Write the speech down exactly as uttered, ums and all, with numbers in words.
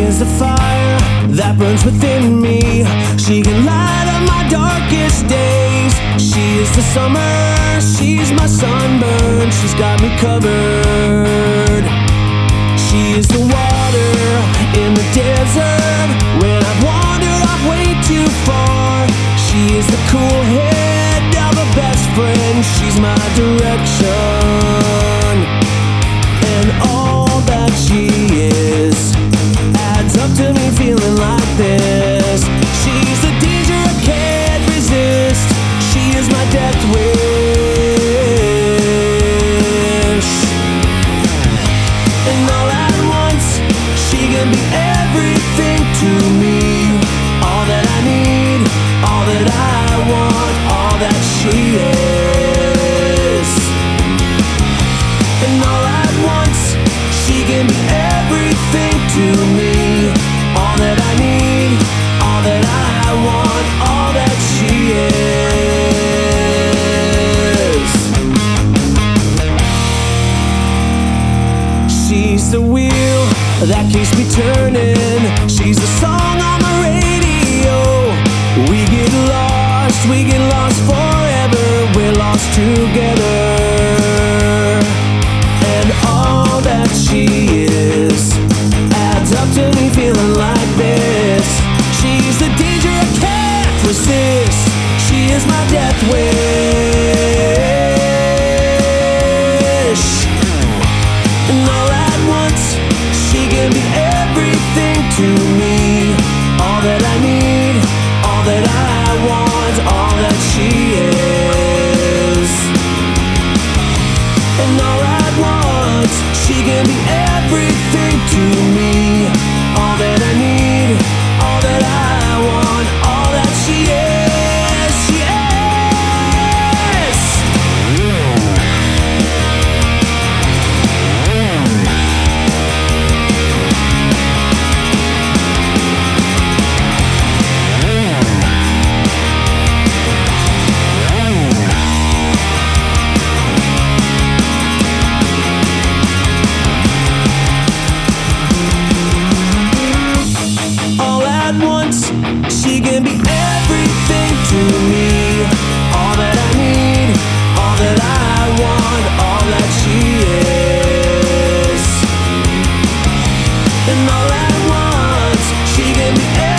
is the fire that burns within me. She can light up my darkest days. She is the summer, she's my sunburn. She's got me covered. She is the water in the desert when I've wandered off way too far. She is the cool head of a best friend. She's my direction. And all that she is adds up to me feeling like this. She's the danger I can't resist. She is my death wish. And all at once, she can be everything to me. All that I need, all that I want, all that she is. And all at once, she can be everything to me. All that I need, all that I want, all that she is. She's the wheel that keeps me turning. She's the song on the radio. We get lost, we get lost forever. We're lost together. And all that she is adds up to me feeling like this. She's the danger I can't resist. She is my death wish. And all at once, she can be everything to me. All that I need, all that I want, all that she is. And all at once, she can be everything to me. All that I need, all that I want, all that she is, she is. All at once, she can be everything to me. All that I need, all that I want, all that she is. And all at once, she can be everything